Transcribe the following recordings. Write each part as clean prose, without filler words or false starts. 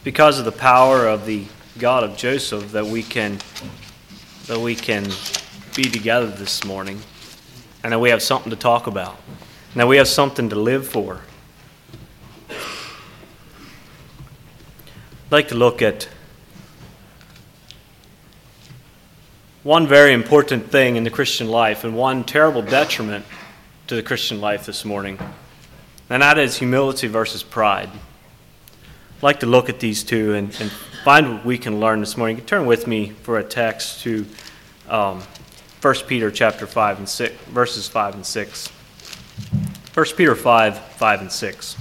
It's because of the power of the God of Joseph that we can be together this morning, and that we have something to talk about, and that we have something to live for. I'd like to look at one very important thing in the Christian life and one terrible detriment to the Christian life this morning, and that is humility versus pride. I'd like to look at these two and find what we can learn this morning. You can turn with me for a text to 1 Peter chapter 5 and 6, verses 5 and 6. 1 Peter 5, 5 and 6.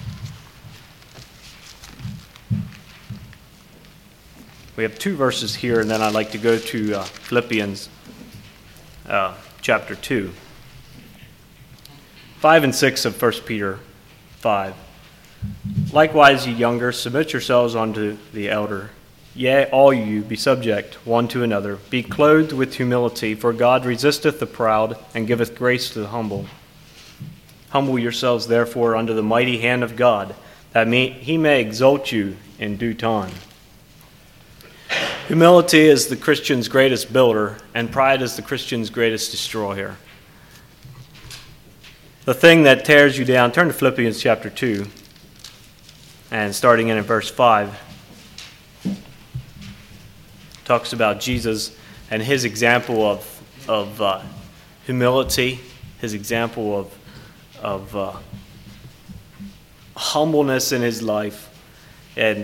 We have two verses here, and then I'd like to go to Philippians chapter 2. 5 and 6 of 1 Peter 5. Likewise, ye younger, submit yourselves unto the elder. Yea, all you, be subject one to another. Be clothed with humility, for God resisteth the proud, and giveth grace to the humble. Humble yourselves, therefore, under the mighty hand of God, that he may exalt you in due time. Humility is the Christian's greatest builder, and pride is the Christian's greatest destroyer. The thing that tears you down, turn to Philippians chapter 2, and starting in verse 5, talks about Jesus and his example of humility, his example of humbleness in his life. And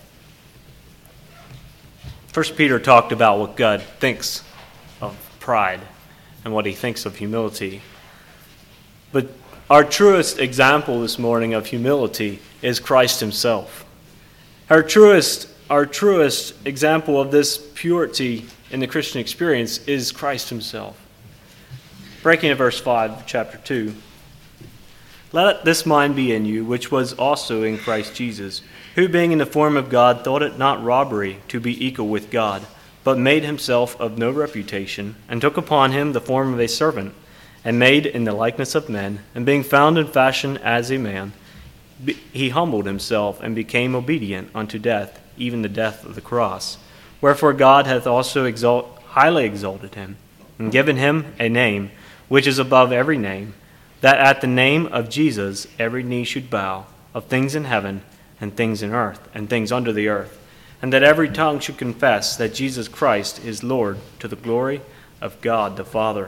1 Peter talked about what God thinks of pride and what he thinks of humility. But our truest example this morning of humility is Christ himself. Our truest example of this purity in the Christian experience is Christ himself. Breaking at verse 5, chapter 2. Let this mind be in you, which was also in Christ Jesus, who being in the form of God thought it not robbery to be equal with God, but made himself of no reputation, and took upon him the form of a servant, and made in the likeness of men, and being found in fashion as a man, he humbled himself, and became obedient unto death, even the death of the cross. Wherefore God hath also highly exalted him, and given him a name which is above every name, that at the name of Jesus every knee should bow, of things in heaven, and things in earth, and things under the earth, and that every tongue should confess that Jesus Christ is Lord, to the glory of God the Father.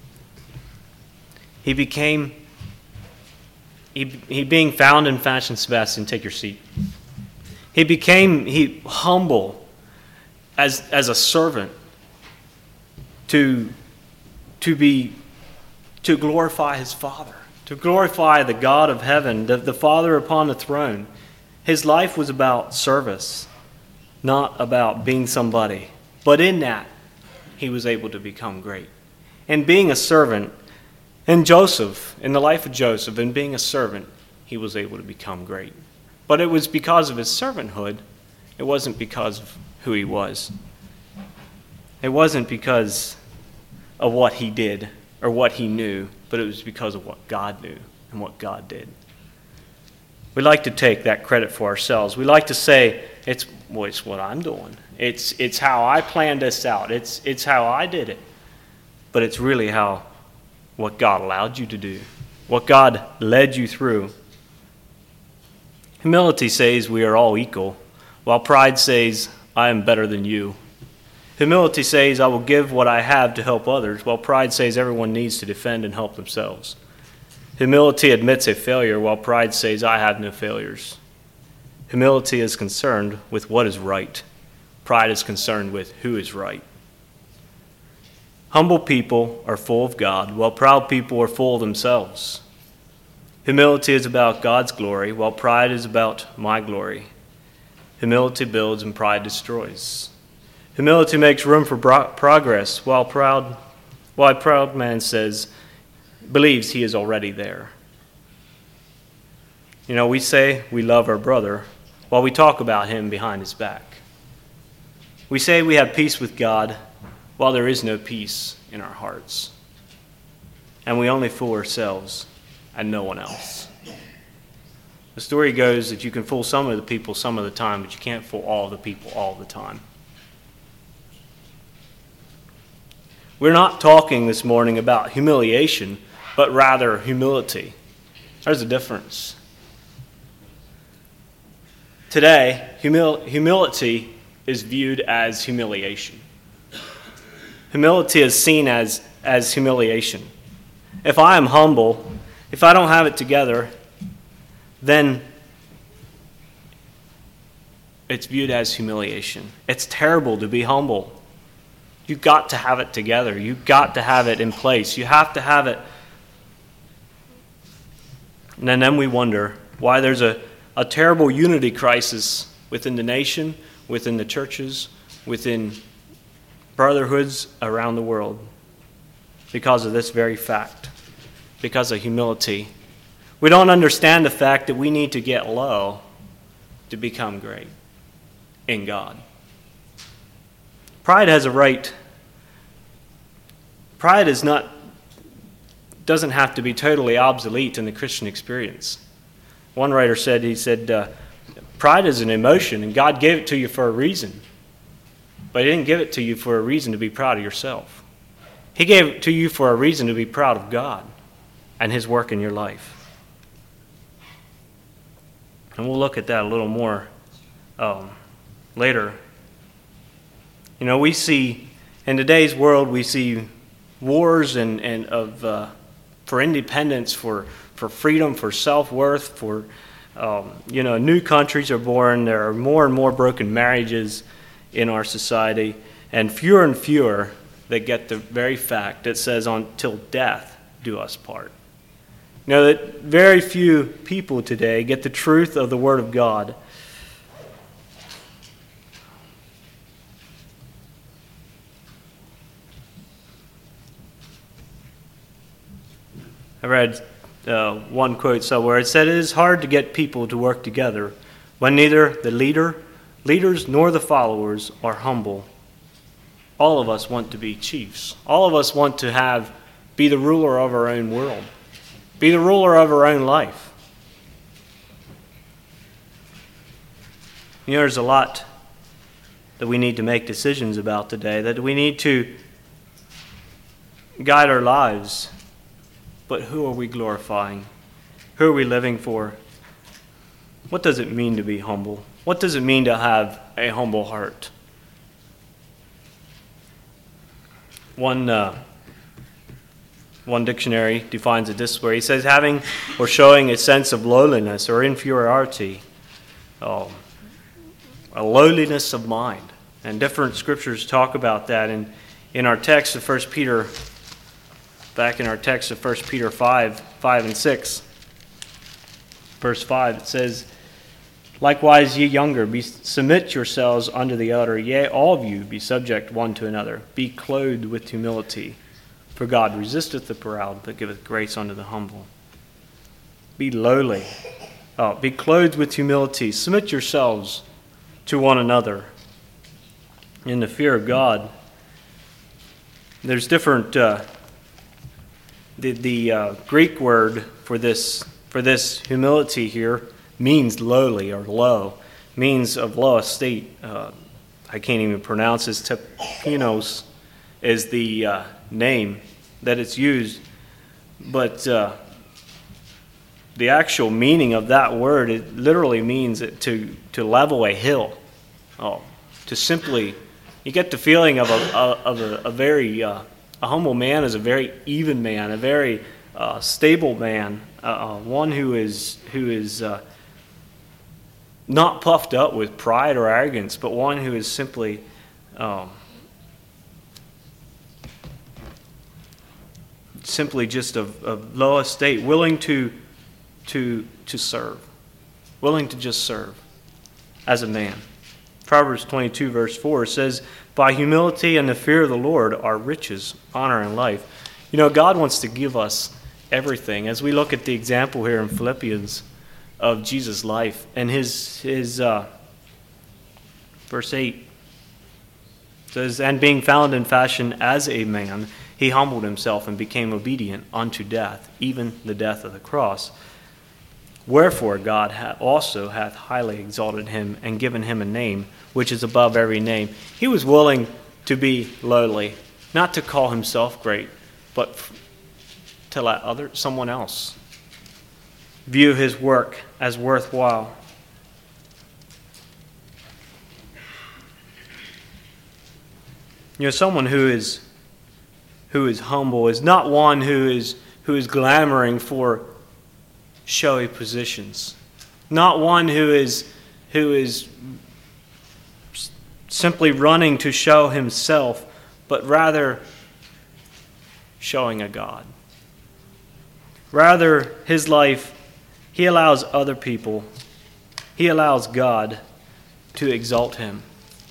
He being found in fashion, Sebastian, take your seat. He became humble as a servant to glorify his Father, to glorify the God of heaven, the Father upon the throne. His life was about service, not about being somebody. But in that, he was able to become great. And being a servant, in the life of Joseph, and being a servant, he was able to become great. But it was because of his servanthood. It wasn't because of who he was. It wasn't because of what he did or what he knew, but it was because of what God knew and what God did. We like to take that credit for ourselves. We like to say, it's what I'm doing. It's how I planned this out. It's how I did it. But it's really what God allowed you to do, what God led you through. Humility says we are all equal, while pride says, I am better than you. Humility says, I will give what I have to help others, while pride says everyone needs to defend and help themselves. Humility admits a failure, while pride says, I have no failures. Humility is concerned with what is right. Pride is concerned with who is right. Humble people are full of God, while proud people are full of themselves. Humility is about God's glory, while pride is about my glory. Humility builds and pride destroys. Humility makes room for progress, while a proud man believes he is already there. We say we love our brother while we talk about him behind his back. We say we have peace with God while there is no peace in our hearts. And we only fool ourselves and no one else. The story goes that you can fool some of the people some of the time, but you can't fool all the people all the time. We're not talking this morning about humiliation, but rather humility. There's a difference. Today, humility is viewed as humiliation. Humility is seen as humiliation. If I am humble, if I don't have it together, then it's viewed as humiliation. It's terrible to be humble. You've got to have it together. You've got to have it in place. You have to have it. And then we wonder why there's a terrible unity crisis within the nation, within the churches, within brotherhoods around the world. Because of this very fact. Because of humility. We don't understand the fact that we need to get low to become great in God. Pride has a right. Pride doesn't have to be totally obsolete in the Christian experience. One writer said, pride is an emotion, and God gave it to you for a reason. But He didn't give it to you for a reason to be proud of yourself. He gave it to you for a reason to be proud of God and His work in your life. And we'll look at that a little more later. You know, we see, in today's world, we see wars for independence, for freedom, for self-worth, for, new countries are born. There are more and more broken marriages in our society, and fewer that get the very fact that says, until death do us part. You know, that very few people today get the truth of the Word of God. I read one quote somewhere. It said, "It is hard to get people to work together when neither the leaders nor the followers are humble. All of us want to be chiefs. All of us want to be the ruler of our own world, be the ruler of our own life." You know, there's a lot that we need to make decisions about today, that we need to guide our lives. But who are we glorifying? Who are we living for? What does it mean to be humble? What does it mean to have a humble heart? One dictionary defines it this way. He says, having or showing a sense of lowliness or inferiority, a lowliness of mind. And different scriptures talk about that. And in our text of 1 Peter, back in our text of 1 Peter 5 and 6, verse 5, it says, "Likewise, ye younger, submit yourselves unto the elder. Yea, all of you be subject one to another. Be clothed with humility. For God resisteth the proud, but giveth grace unto the humble." Be lowly. Be clothed with humility. Submit yourselves to one another in the fear of God. There's different... The Greek word for this humility here means lowly or low, means of low estate. I can't even pronounce this. Tapinos is the name that it's used, but the actual meaning of that word, it literally means to level a hill. To simply, you get the feeling of a very a humble man is a very even man, a very stable man, one who is not puffed up with pride or arrogance, but one who is simply just of low estate, willing to serve, willing to just serve as a man. Proverbs 22 verse 4 says, "By humility and the fear of the Lord are riches, honor, and life." You know, God wants to give us everything. As we look at the example here in Philippians of Jesus' life and his verse 8 says, "And being found in fashion as a man, he humbled himself and became obedient unto death, even the death of the cross." Wherefore God also hath highly exalted him and given him a name which is above every name. He was willing to be lowly, not to call himself great, but to let someone else view his work as worthwhile. Someone who is humble is not one who is glamoring for showy positions, not one who is simply running to show himself, but rather showing a God. Rather, his life, he allows other people, he allows God to exalt him.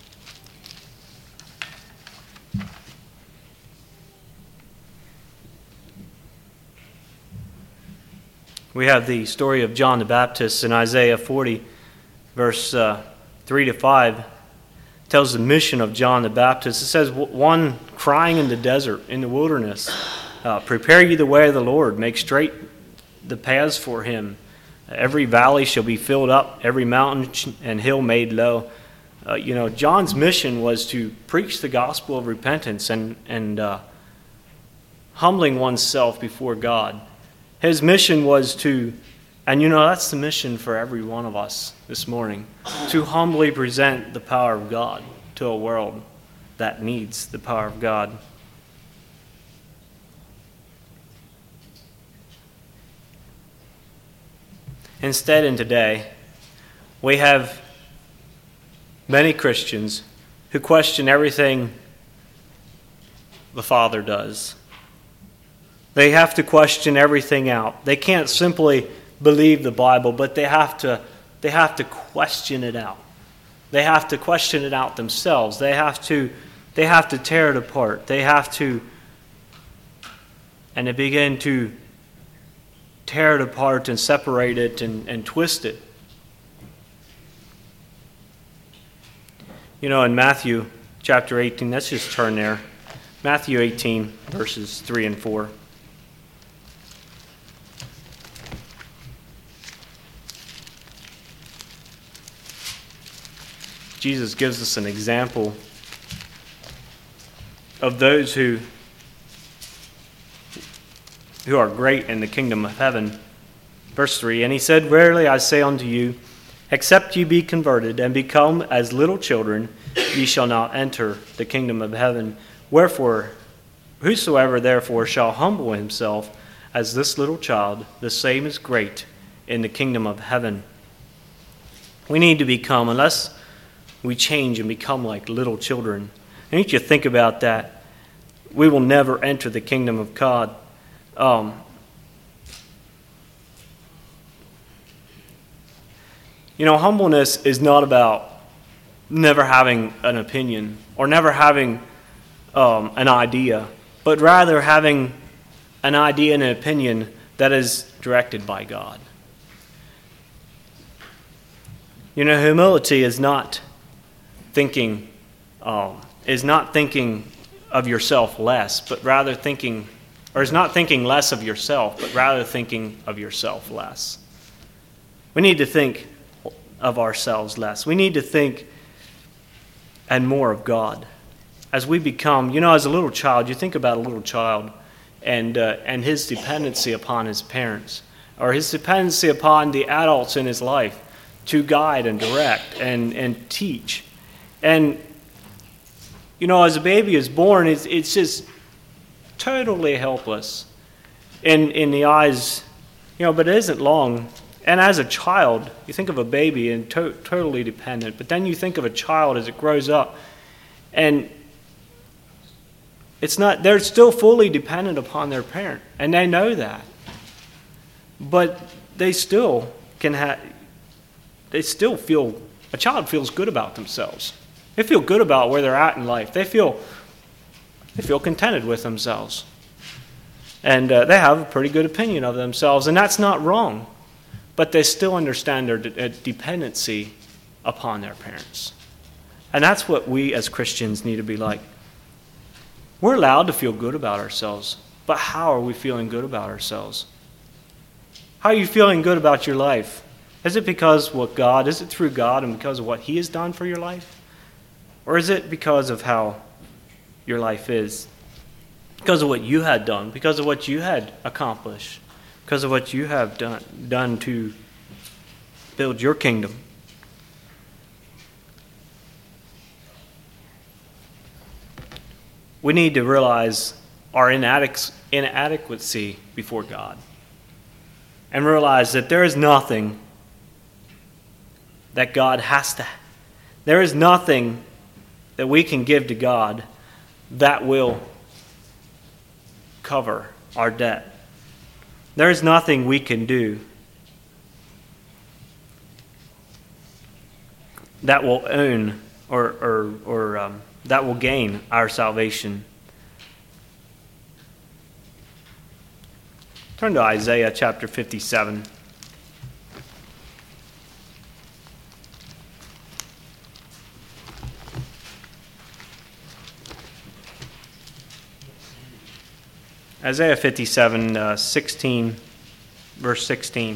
We have the story of John the Baptist in Isaiah 40, verse 3 to 5. Tells the mission of John the Baptist. It says, one crying in the desert, in the wilderness, prepare ye the way of the Lord, make straight the paths for him. Every valley shall be filled up, every mountain and hill made low. John's mission was to preach the gospel of repentance and humbling oneself before God. His mission was to, and that's the mission for every one of us this morning, to humbly present the power of God to a world that needs the power of God. Instead, in today, we have many Christians who question everything the Father does. They have to question everything out. They can't simply believe the Bible, but they have to question it out. They have to question it out themselves. They have to tear it apart. And they begin to tear it apart and separate it and twist it. In Matthew chapter 18, let's just turn there. Matthew 18, verses 3 and 4. Jesus gives us an example of those who are great in the kingdom of heaven. Verse 3, and he said, verily I say unto you, except ye be converted and become as little children, ye shall not enter the kingdom of heaven. Wherefore, whosoever therefore shall humble himself as this little child, the same is great in the kingdom of heaven. We need to become, unless we change and become like little children. I need you to think about that. We will never enter the kingdom of God. Humbleness is not about never having an opinion or never having an idea, but rather having an idea and an opinion that is directed by God. Humility is not thinking of yourself less, but rather is not thinking less of yourself, but rather thinking of yourself less. We need to think of ourselves less. We need to think and more of God. As we become, as a little child, you think about a little child and his dependency upon his parents, or his dependency upon the adults in his life to guide and direct and teach. And, as a baby is born, it's just totally helpless in the eyes, but it isn't long. And as a child, you think of a baby and totally dependent, but then you think of a child as it grows up, and they're still fully dependent upon their parent, and they know that. But they still feel, a child feels good about themselves. They feel good about where they're at in life. They feel contented with themselves. And they have a pretty good opinion of themselves, and that's not wrong. But they still understand their dependency upon their parents. And that's what we as Christians need to be like. We're allowed to feel good about ourselves, but how are we feeling good about ourselves? How are you feeling good about your life? Is it is it through God and because of what He has done for your life? Or is it because of how your life is? Because of what you had done, because of what you had accomplished, because of what you have done to build your kingdom. We need to realize our inadequacy before God and realize that there is nothing that God has to. There is nothing that we can give to God that will cover our debt. There is nothing we can do that will own or that will gain our salvation. Turn to Isaiah chapter 57. Isaiah 57, 16, verse 16.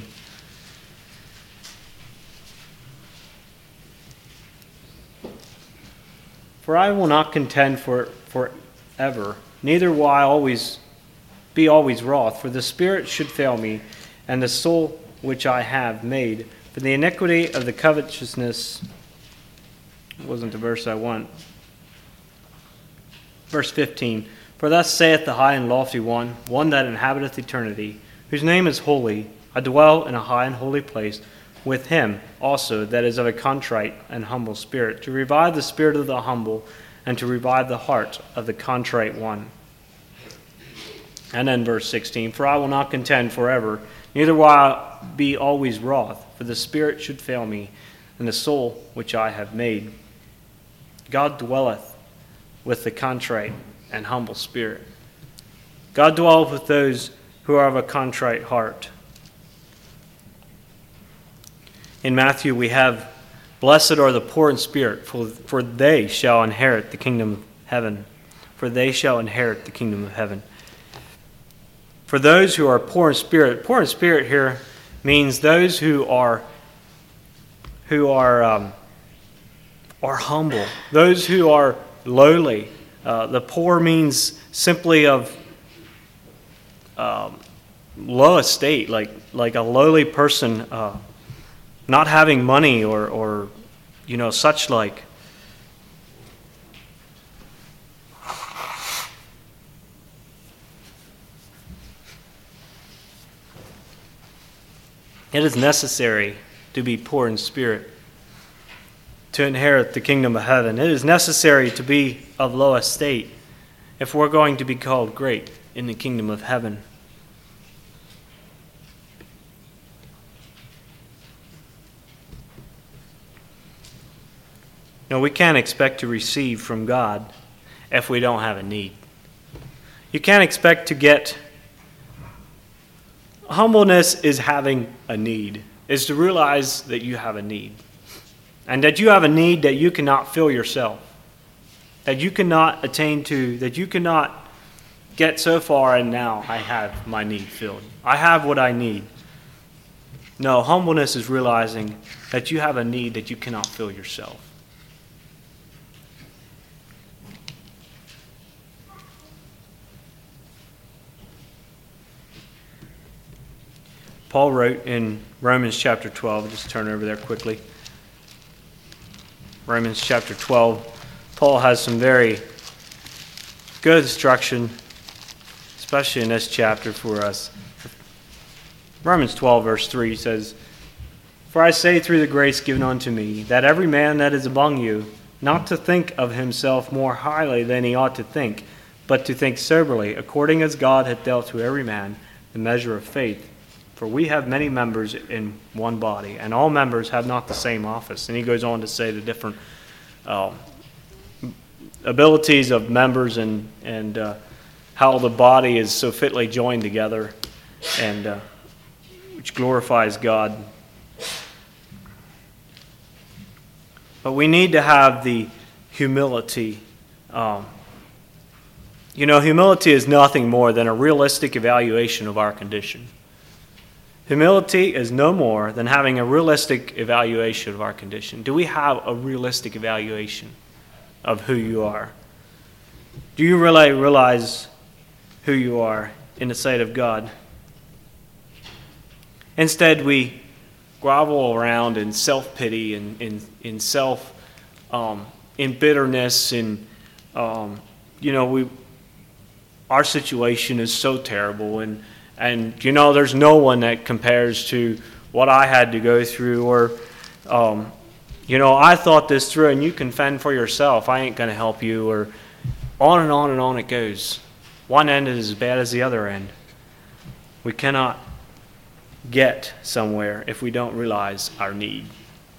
For I will not contend forever, neither will I be always wroth, for the spirit should fail me, and the soul which I have made. For the iniquity of the covetousness wasn't the verse I want. Verse 15. For thus saith the high and lofty one that inhabiteth eternity, whose name is holy. I dwell in a high and holy place, with him also that is of a contrite and humble spirit, to revive the spirit of the humble, and to revive the heart of the contrite one. And then verse 16, for I will not contend forever, neither will I be always wroth, for the spirit should fail me, and the soul which I have made. God dwelleth with the contrite and humble spirit. God dwelleth with those who are of a contrite heart. In Matthew we have, blessed are the poor in spirit, for they shall inherit the kingdom of heaven. For they shall inherit the kingdom of heaven. For those who are poor in spirit here means those who are humble, those who are lowly. The poor means simply of low estate, like a lowly person, not having money or such like. It is necessary to be poor in spirit to inherit the kingdom of heaven. It is necessary to be of low estate if we're going to be called great in the kingdom of heaven. No, we can't expect to receive from God if we don't have a need. You can't expect to get... Humbleness is having a need, is to realize that you have a need. And that you have a need that you cannot fill yourself. That you cannot attain to, that you cannot get so far and now I have my need filled. I have what I need. No, humbleness is realizing that you have a need that you cannot fill yourself. Paul wrote in Romans chapter 12, I'll just turn over there quickly. Romans chapter 12, Paul has some very good instruction, especially in this chapter for us. Romans 12, verse 3 says, For I say through the grace given unto me, that every man that is among you, not to think of himself more highly than he ought to think, but to think soberly, according as God hath dealt to every man the measure of faith. For we have many members in one body, and all members have not the same office. And he goes on to say the different abilities of members and how the body is so fitly joined together, and which glorifies God. But we need to have the humility. Humility is nothing more than a realistic evaluation of our condition. Humility is no more than having a realistic evaluation of our condition. Do we have a realistic evaluation of who you are? Do you really realize who you are in the sight of God? Instead, we grovel around in self-pity and in self, in bitterness, and our situation is so terrible, and there's no one that compares to what I had to go through, or I thought this through, and you can fend for yourself. I ain't going to help you, or on and on and on it goes. One end is as bad as the other end. We cannot get somewhere if we don't realize our need.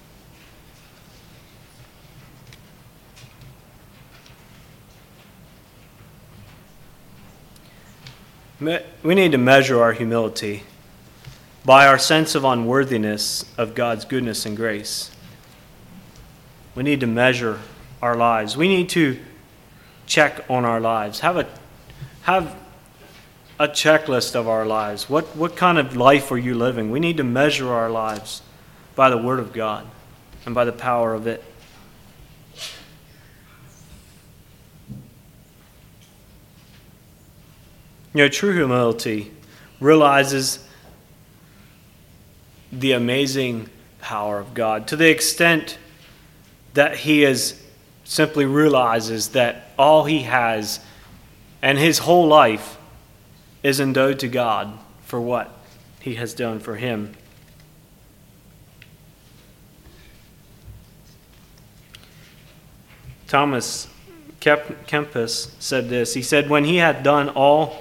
We need to measure our humility by our sense of unworthiness of God's goodness and grace. We need to measure our lives. We need to check on our lives. Have a checklist of our lives. What kind of life are you living? We need to measure our lives by the Word of God and by the power of it. True humility realizes the amazing power of God to the extent that he simply realizes that all he has and his whole life is endowed to God for what he has done for him. Thomas Kempis said this. He said, when he had done all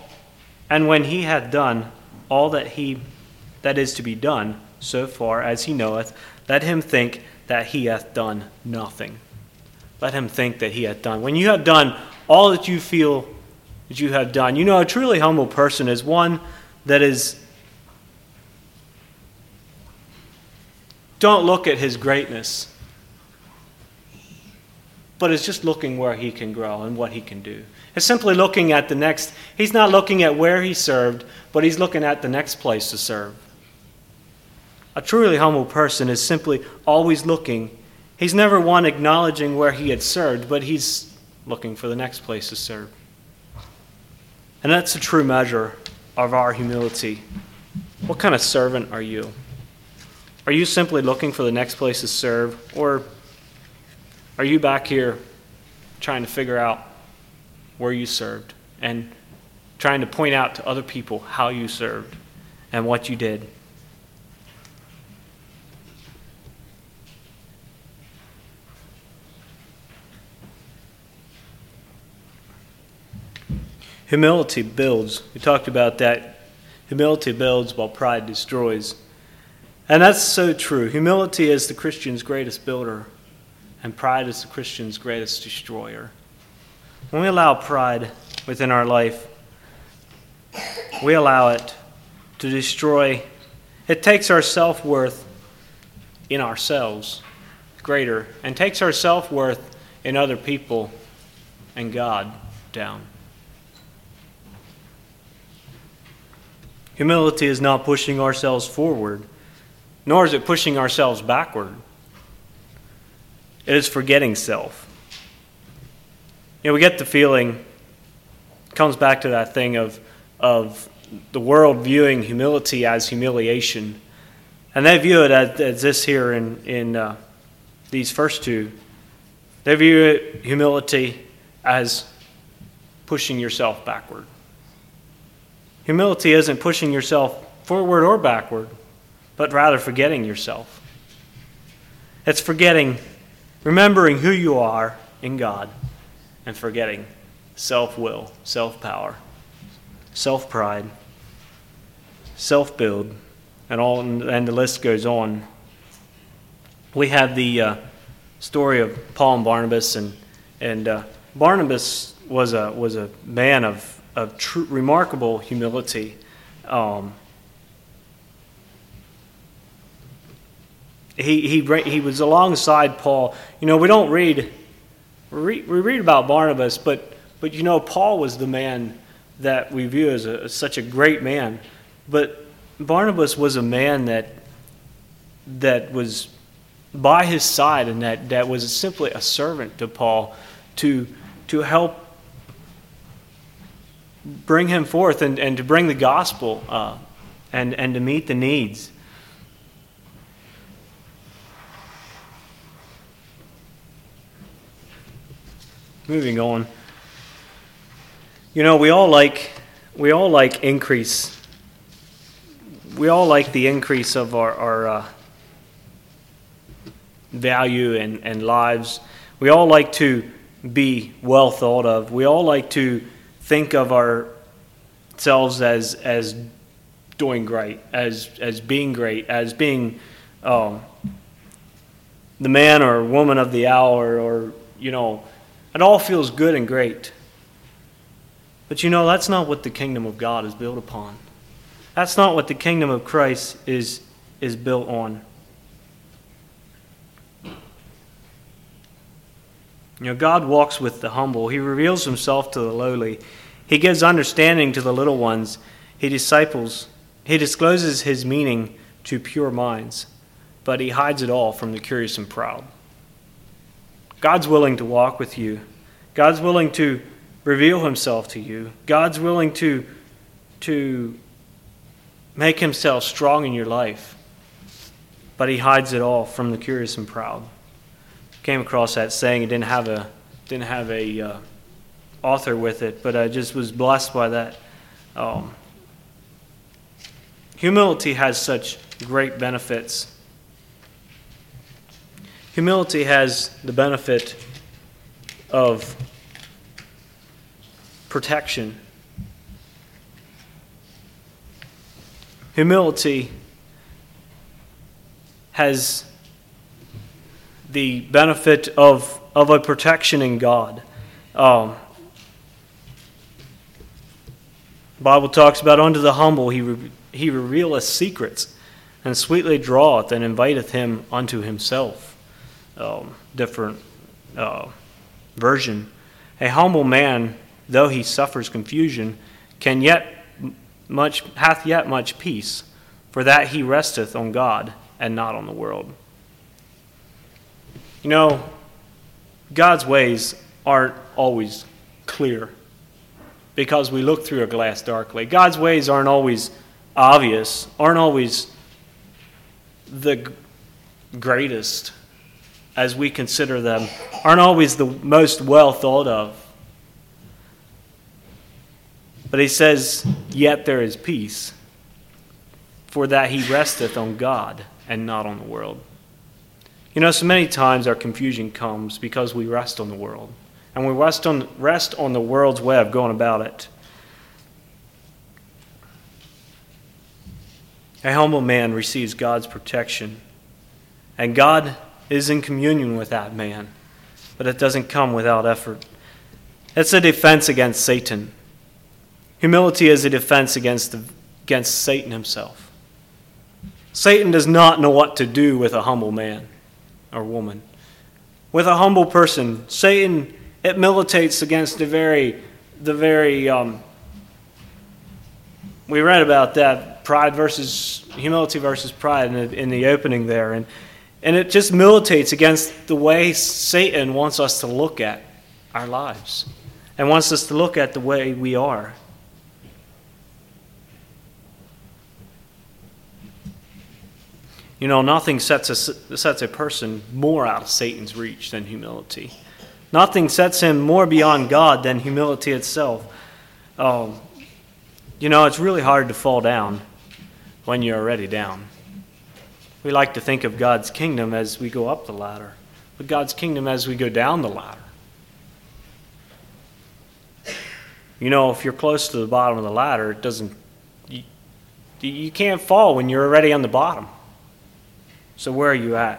that is to be done, so far as he knoweth, let him think that he hath done nothing. Let him think that he hath done. When you have done all that you feel that you have done, a truly humble person is one that don't look at his greatness, but is just looking where he can grow and what he can do. It's simply looking at the next. He's not looking at where he served, but he's looking at the next place to serve. A truly humble person is simply always looking. He's never one acknowledging where he had served, but he's looking for the next place to serve. And that's a true measure of our humility. What kind of servant are you? Are you simply looking for the next place to serve, or are you back here trying to figure out where you served and trying to point out to other people how you served and what you did? Humility builds. We talked about that. Humility builds while pride destroys. And that's so true. Humility is the Christian's greatest builder, and pride is the Christian's greatest destroyer. When we allow pride within our life, we allow it to destroy. It takes our self-worth in ourselves greater and takes our self-worth in other people and God down. Humility is not pushing ourselves forward, nor is it pushing ourselves backward. It is forgetting self. We get the feeling, it comes back to that thing of the world viewing humility as humiliation. And they view it as this here in these first two. They view humility as pushing yourself backward. Humility isn't pushing yourself forward or backward, but rather forgetting yourself. It's remembering who you are in God, and forgetting self-will, self-power, self-pride, self-build, and the list goes on. We have the story of Paul and Barnabas, and Barnabas was a man of true, remarkable humility. He was alongside Paul. We don't read. We read about Barnabas, but Paul was the man that we view as such a great man. But Barnabas was a man that was by his side, and that was simply a servant to Paul to help bring him forth and to bring the gospel and to meet the needs. Moving on. We all like increase. We all like the increase of our value and lives. We all like to be well thought of. We all like to think of ourselves as doing great, as being great, as being the man or woman of the hour, or it all feels good and great. But that's not what the kingdom of God is built upon. That's not what the kingdom of Christ is built on. God walks with the humble. He reveals himself to the lowly. He gives understanding to the little ones. He disciples. He discloses his meaning to pure minds, but he hides it all from the curious and proud. God's willing to walk with you. God's willing to reveal himself to you. God's willing to make himself strong in your life, but he hides it all from the curious and proud. Came across that saying. It didn't have a author with it, but I just was blessed by that. Humility has such great benefits. Humility has the benefit of protection. Humility has the benefit of a protection in God. The Bible talks about unto the humble he revealeth secrets, and sweetly draweth and inviteth him unto himself. Different version. A humble man, though he suffers confusion, hath yet much peace, for that he resteth on God and not on the world. God's ways aren't always clear because we look through a glass darkly. God's ways aren't always obvious, aren't always the greatest as we consider them, aren't always the most well thought of. But he says, yet there is peace, for that he resteth on God and not on the world. So many times our confusion comes because we rest on the world. And we rest on the world's way of going about it. A humble man receives God's protection. And God is in communion with that man. But it doesn't come without effort. It's a defense against Satan. Humility is a defense against Satan himself. Satan does not know what to do with a humble man or woman. With a humble person, Satan, it militates against the very we read about that, humility versus pride in the opening there, and it just militates against the way Satan wants us to look at our lives and wants us to look at the way we are. Nothing sets a person more out of Satan's reach than humility. Nothing sets him more beyond God than humility itself. It's really hard to fall down when you're already down. We like to think of God's kingdom as we go up the ladder, but God's kingdom as we go down the ladder. If you're close to the bottom of the ladder, you can't fall when you're already on the bottom. So where are you at?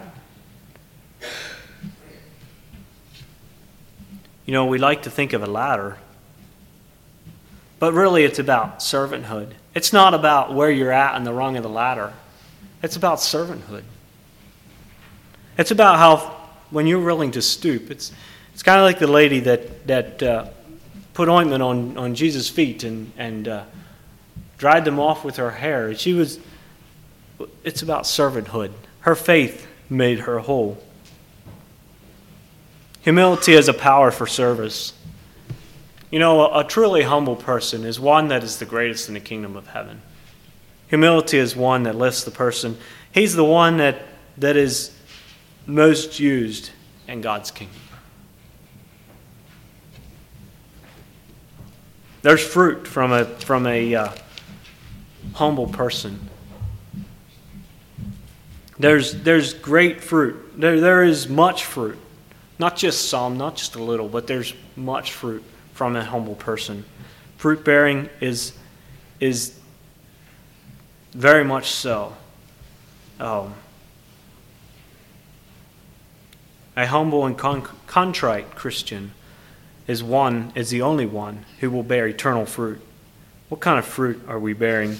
We like to think of a ladder, but really it's about servanthood. It's not about where you're at on the rung of the ladder. It's about servanthood. It's about how when you're willing to stoop, it's kind of like the lady that put ointment on Jesus' feet and dried them off with her hair. It's about servanthood. Her faith made her whole. Humility is a power for service. You know, a truly humble person is one that is the greatest in the kingdom of heaven. Humility is one that lifts the person. He's the one that is most used in God's kingdom. There's fruit from a humble person. There's great fruit. There is much fruit. Not just some, not just a little, but there's much fruit from a humble person. Fruit bearing is very much so. A humble and contrite Christian is the only one who will bear eternal fruit. What kind of fruit are we bearing?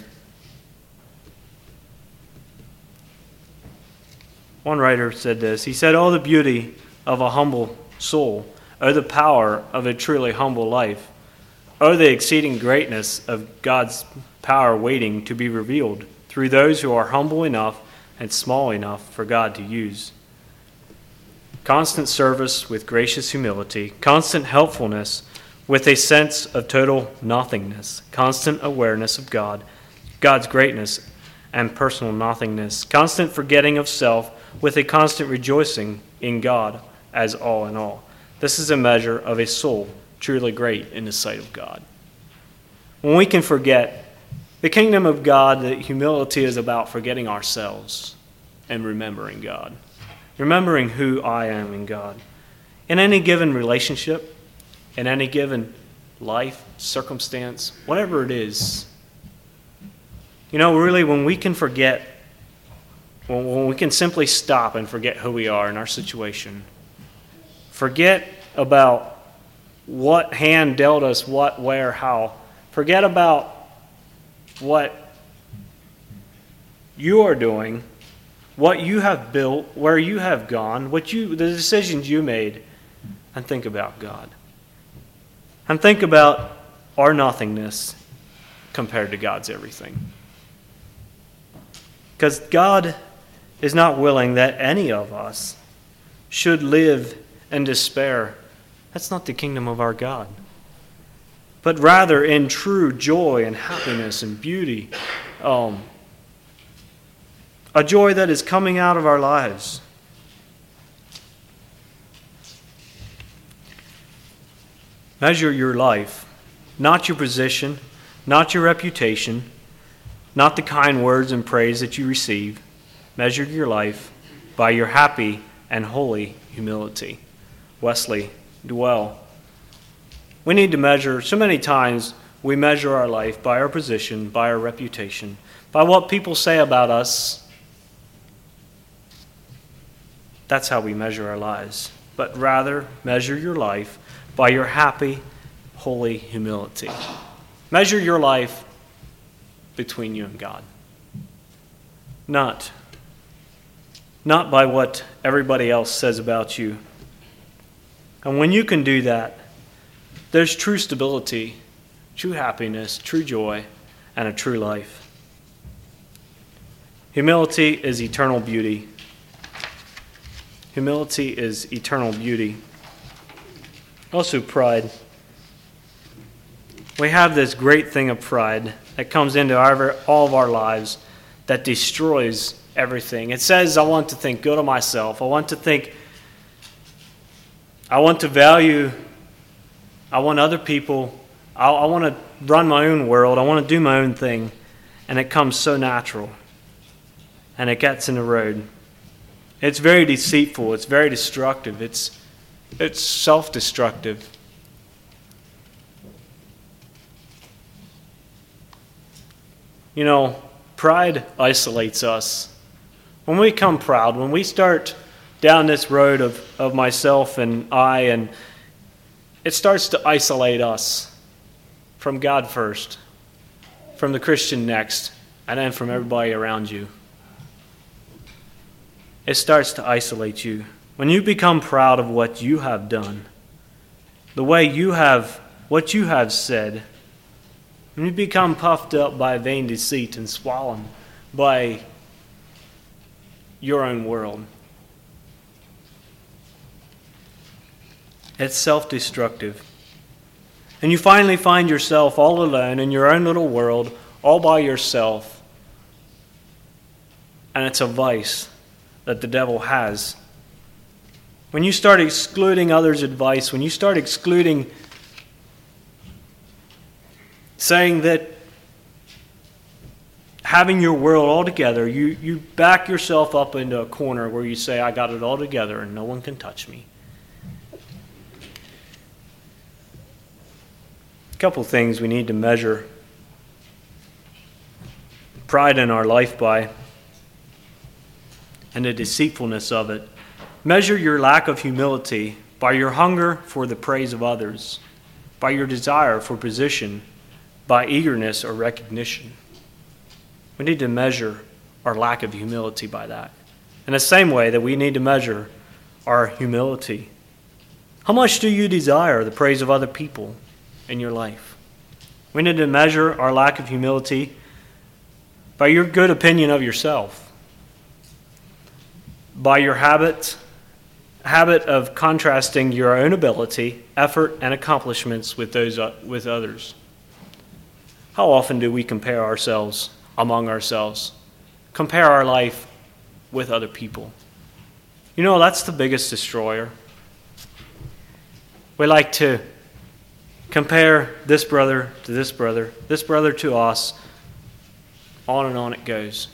One writer said this. He said, "Oh, the beauty of a humble soul, oh, the power of a truly humble life, oh, the exceeding greatness of God's power waiting to be revealed through those who are humble enough and small enough for God to use. Constant service with gracious humility, constant helpfulness with a sense of total nothingness, constant awareness of God's greatness and personal nothingness, constant forgetting of self with a constant rejoicing in God as all in all. This is a measure of a soul truly great in the sight of God." When we can forget the kingdom of God, that humility is about forgetting ourselves and remembering God. Remembering who I am in God. In any given relationship, in any given life, circumstance, whatever it is. You know, really, when we can forget, when we can simply stop and forget who we are in our situation, forget about what hand dealt us what, where, how, forget about what you are doing, what you have built, where you have gone, the decisions you made, and think about God. And think about our nothingness compared to God's everything. Because God is not willing that any of us should live in despair. That's not the kingdom of our God. But rather in true joy and happiness and beauty, a joy that is coming out of our lives. Measure your life, not your position, not your reputation, not the kind words and praise that you receive. Measure your life by your happy and holy humility. Wesley Dwell. We need to measure, so many times we measure our life by our position, by our reputation, by what people say about us. That's how we measure our lives. But rather, measure your life by your happy, holy humility. Measure your life between you and God. Not by what everybody else says about you. And when you can do that, there's true stability, true happiness, true joy, and a true life. Humility is eternal beauty. Humility is eternal beauty. Also pride. We have this great thing of pride that comes into all of our lives that destroys everything. It says, I want to think good of myself. I want to value, I want other people, I want to run my own world, I want to do my own thing. And it comes so natural. And it gets in the road. It's very deceitful, it's very destructive, it's self-destructive. You know, pride isolates us. When we become proud, when we start down this road of myself and I, and it starts to isolate us from God first, from the Christian next, and then from everybody around you. It starts to isolate you. When you become proud of what you have done, the way you have, what you have said, when you become puffed up by vain deceit and swollen by your own world, it's self-destructive. And you finally find yourself all alone in your own little world, all by yourself. And it's a vice that the devil has. When you start excluding others' advice, when you start excluding, saying that having your world all together, you back yourself up into a corner where you say, I got it all together and no one can touch me. A couple things we need to measure pride in our life by, and the deceitfulness of it. Measure your lack of humility by your hunger for the praise of others, by your desire for position, by eagerness or recognition. We need to measure our lack of humility by that. In the same way that we need to measure our humility. How much do you desire the praise of other people in your life? We need to measure our lack of humility by your good opinion of yourself, by your habit of contrasting your own ability, effort, and accomplishments with those with others. How often do we compare ourselves among ourselves? Compare our life with other people. You know, that's the biggest destroyer. We like to compare this brother to this brother to us. On and on it goes.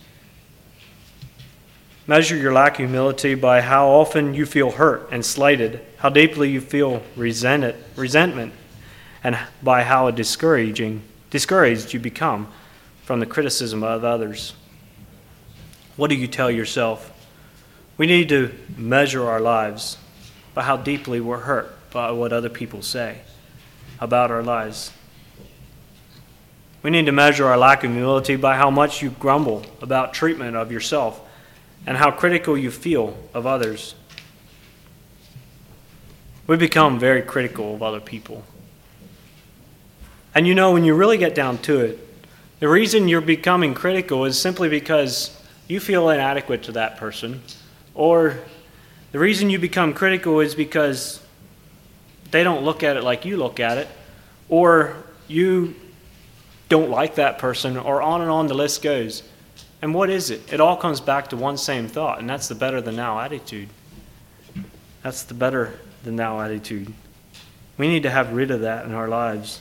Measure your lack of humility by how often you feel hurt and slighted, how deeply you feel resentment, and by how discouraged you become from the criticism of others. What do you tell yourself? We need to measure our lives by how deeply we're hurt by what other people say about our lives. We need to measure our lack of humility by how much you grumble about treatment of yourself and how critical you feel of others. We become very critical of other people. And you know, when you really get down to it, the reason you're becoming critical is simply because you feel inadequate to that person. Or the reason you become critical is because they don't look at it like you look at it. Or you don't like that person, or on and on the list goes. And what is it? It all comes back to one same thought, and that's the better than now attitude. That's the better than now attitude. We need to have rid of that in our lives.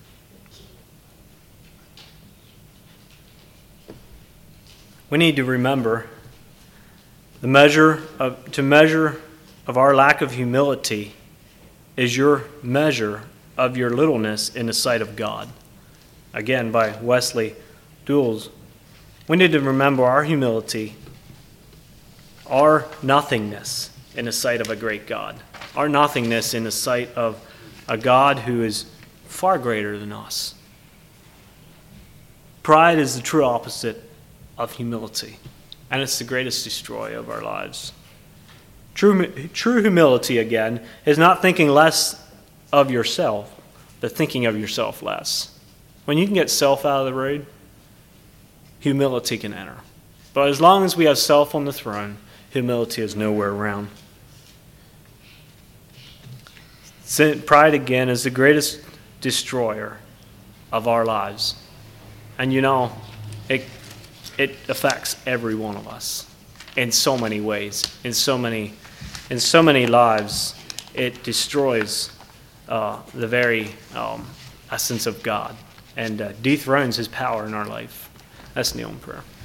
We need to remember the measure of our lack of humility is your measure of your littleness in the sight of God. Again, by Wesley Duels. We need to remember our humility, our nothingness in the sight of a great God, our nothingness in the sight of a God who is far greater than us. Pride is the true opposite of humility, and it's the greatest destroyer of our lives. True humility, again, is not thinking less of yourself, but thinking of yourself less. When you can get self out of the road, humility can enter. But as long as we have self on the throne, humility is nowhere around. Pride, again, is the greatest destroyer of our lives. And you know, it affects every one of us in so many ways, in so many lives. It destroys the very essence of God and dethrones his power in our life. Let's kneel in prayer.